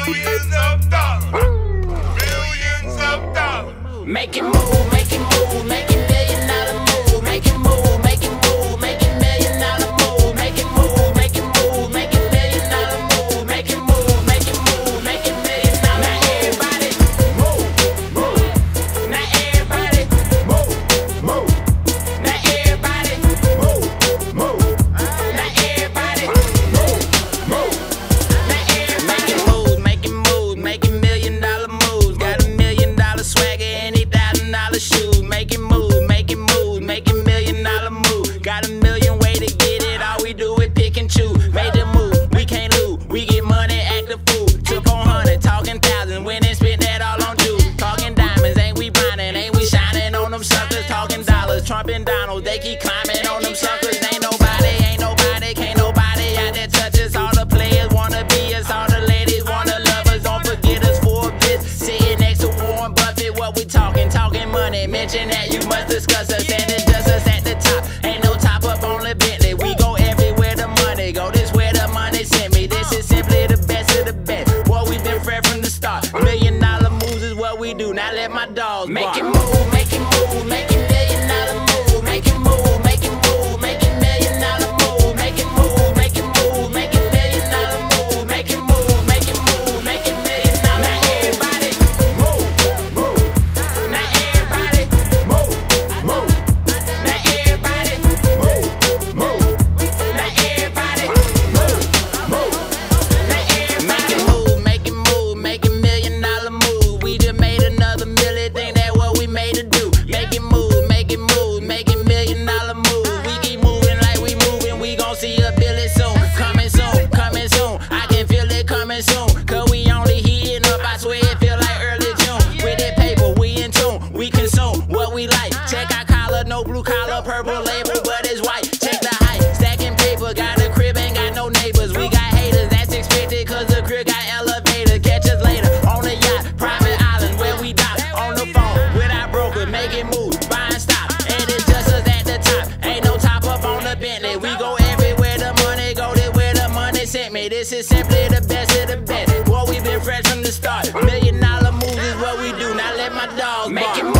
Millions of dollars. Millions of dollars. Make it move, make it move, make it $1 million move. Make it move, make it move, make it $1 million move. Make it move, make it move, make it $1 million move. Make it move, make it move, make it $1 million. Now everybody move, move. Now everybody move, move. Now everybody move, move. Now everybody move, move. Now everybody make it move, make it $1 million moves. Got $1 million swagger and $8,000 shoes. Make it move, make it move, make it $1 million move. Got $1 million way to get it. All we do is pick and choose. Made the move, we can't lose. We get money, act the fool. Took on 100, talking thousands, went and spent that all on Jews. Talking diamonds, ain't we grinding, ain't we shining on them suckers? Talking dollars, Trump and Donald, they keep climbing on them suckers. Ain't nobody, can't nobody out there touch us. All the players wanna be us, all the ladies wanna love us. Don't forget us for a bit. Sitting next to Warren Buffett, what we talking money. Mention that you must discuss us, and it's just us at the top. Ain't no top up on the Bentley. We go everywhere the money go. This where the money sent me. This is simply the best of the best. Boy, we been fresh from the start. $1 million moves is what we do. Now let my dogs bark. Make it move, make it move, make it $1 million move. Make it move, make it move, make it $1 million move. Make it move, make it move, make it $1 million move. Make it move, make it move, make it $1 million. Now everybody move, move. Now everybody move, move. Now everybody move, move. Now everybody move, move. Now everybody make it move, make it $1 million move. We just made another million, think that what we made to do. Make it move, make it move, make it $1 million move. We keep moving like we moving, we gon' see a billion soon. Coming soon, coming soon. I can feel it coming soon. Cause we only heating up, I swear it feel like early June. With that paper, we in tune, we consume what we like. Check our collar, no blue collar, purple label, but it's white. Check the height, stacking paper, got a crib, ain't got no neighbors. We got haters, that's expected, cause the crib got elevator. Catch us later, on the yacht, private island, where we dock. On the phone, with our broker, make it move, buy and stop. And it's just us at the top, ain't no top up on the Bentley. We go everywhere the money go, this where the money sent me. This is simply the best of the best. Boy, we been fresh from the start. $1 million moves is what we do, now let my dogs bark.